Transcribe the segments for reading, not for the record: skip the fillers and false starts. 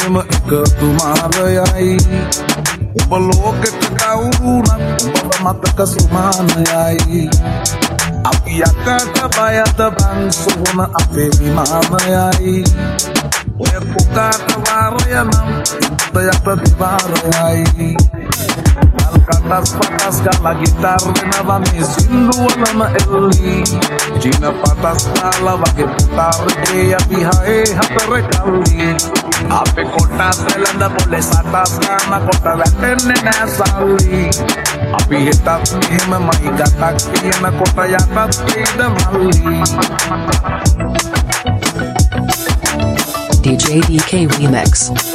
නේම එකතු මාරයයි ඔබ ලෝකෙට කවුරුනත් ඔබ මතක සුමානයයි අපි යකට බයත බං සොහොන අපේ විමානයයි ඔය පුකාට වාරය නම් ඉත්තයට දිවාරයයි Katas patas kala gitar renava me sinduolama elli Jina patas kala wage putar ke apihae hatare kalli Ape kota selanda pole satas kana kota වැටෙන්නේ නෑ සල්ලි අපි හිතත් මෙහෙම මයි ගතක් කියන කොට යටත් කීද මල්ලි DJ DK Remix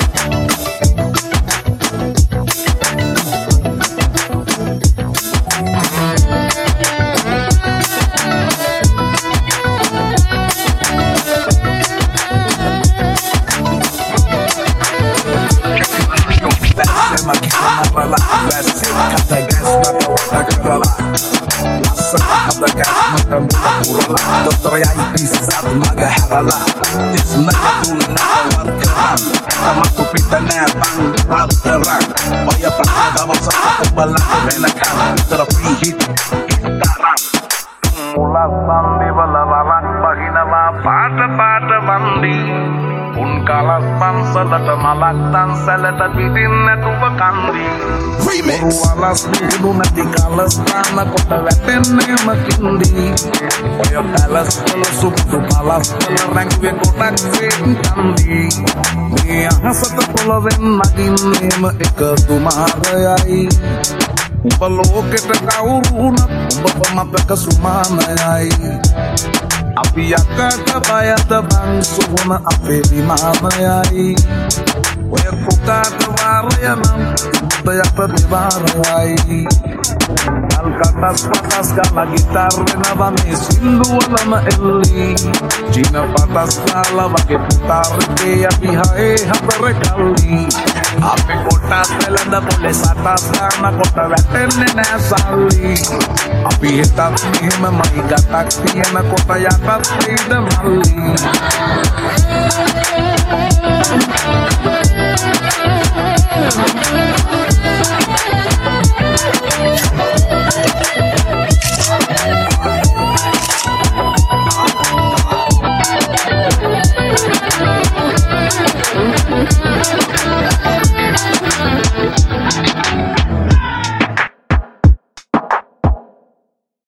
Kalas pansalata malaktan salata bidin natuව කන්දි remix walas bidu nati kalas tana kota වැටෙන්නේ මකින්දි ඔය kalas වල සුදු kalas වල රැඟුවේ කොටක් කන්දි මේ අහසට පොළවෙන් නගින්නේම එකතු මාරයයි ඔබ ලෝකෙට කවුරුනත් ඔබ මතක සුමානයයි අපි යකට බයත බං සොහොන අපේ විමානයයි ඔය පුකාට වාරය නම් ඉත්තයට දිවාරයයි Katas patas kala gitar renava me sinduolama elli Jina patas kala wage putar ke apihae hatare kalli Ape kota selanda pole satas kana kota වැටෙන්නේ නෑ සල්ලි අපි හිතත් මෙහෙම මයි ගතක් තියෙන කොට යටත් කීද මල්ලි